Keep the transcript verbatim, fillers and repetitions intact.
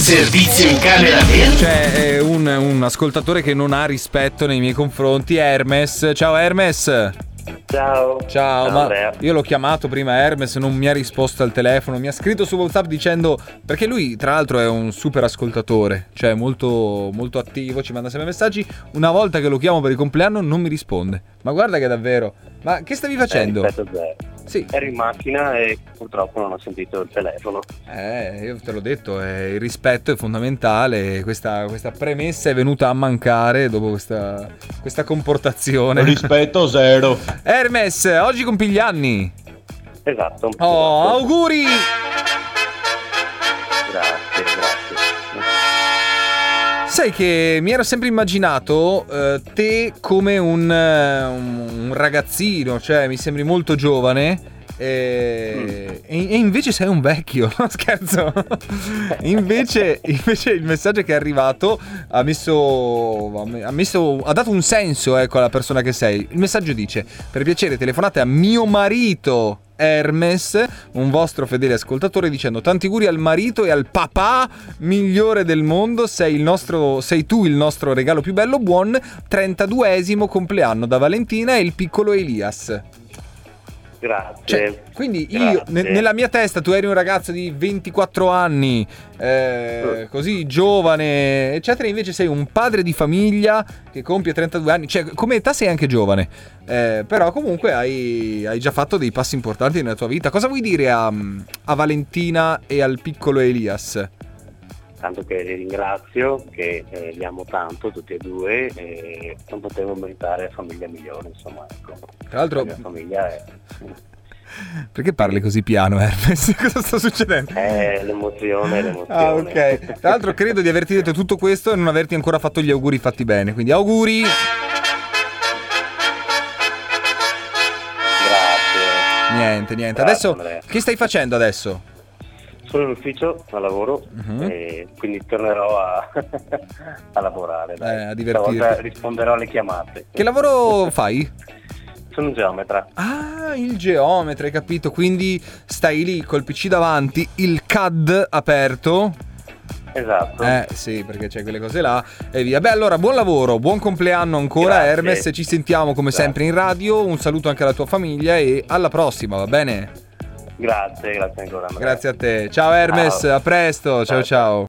Servizio in camera verde. C'è eh, un, un ascoltatore che non ha rispetto nei miei confronti, Hermes. Ciao Hermes. Ciao. Ciao, ma Andrea. io l'ho chiamato prima Hermes, non mi ha risposto al telefono, mi ha scritto su WhatsApp dicendo, perché lui tra l'altro è un super ascoltatore, cioè molto molto attivo, ci manda sempre messaggi, una volta che lo chiamo per il compleanno non mi risponde. Ma guarda che davvero, ma che stavi facendo? Eh, rispetto a zero. Sì. Ero in macchina e purtroppo non ho sentito il telefono. Eh, io te l'ho detto, eh, il rispetto è fondamentale, questa, questa premessa è venuta a mancare dopo questa, questa comportazione. Rispetto zero. Hermes, oggi compi gli anni. Esatto. Oh, esatto. auguri! Grazie, grazie. Sai che mi ero sempre immaginato eh, te come un, eh, un ragazzino, cioè mi sembri molto giovane. E, e invece sei un vecchio, no scherzo. invece, invece il messaggio che è arrivato ha messo, ha messo ha dato un senso, ecco, alla persona che sei. Il messaggio dice: per piacere telefonate a mio marito Hermes, un vostro fedele ascoltatore, dicendo tanti auguri al marito e al papà migliore del mondo, sei il nostro, sei tu il nostro regalo più bello, buon trentaduesimo compleanno da Valentina e il piccolo Elias. Grazie. Cioè, quindi Grazie. io ne- nella mia testa tu eri un ragazzo di ventiquattro anni, eh, così giovane eccetera, invece sei un padre di famiglia che compie trentadue anni, cioè come età sei anche giovane, eh, però comunque hai, hai già fatto dei passi importanti nella tua vita. Cosa vuoi dire a, a Valentina e al piccolo Elias? Tanto che li ringrazio, che eh, li amo tanto tutti e due e non potevo meritare famiglia migliore, insomma, ecco. Tra l'altro, La mia famiglia è... perché parli così piano, Hermes? Cosa sta succedendo? è l'emozione, l'emozione. Ah, ok. Tra l'altro credo di averti detto tutto questo e non averti ancora fatto gli auguri fatti bene, quindi auguri. Grazie. Niente, niente. Grazie, Adesso Andrea. che stai facendo adesso? Sono in ufficio a lavoro Mhm. e quindi tornerò a, a lavorare. Dai. Eh, a divertirti. Stavolta risponderò alle chiamate. Che lavoro fai? Sono un geometra. Ah, il geometra, hai capito? Quindi stai lì col P C davanti, il C A D aperto. Esatto. Eh sì, perché c'è quelle cose là e via. Beh, allora buon lavoro, buon compleanno ancora. Grazie. Hermes, ci sentiamo come Grazie. sempre in radio. Un saluto anche alla tua famiglia e alla prossima, va bene? Grazie, grazie ancora. Andrea. Grazie a te. Ciao Hermes, Ciao. a presto. Ciao Ciao. ciao.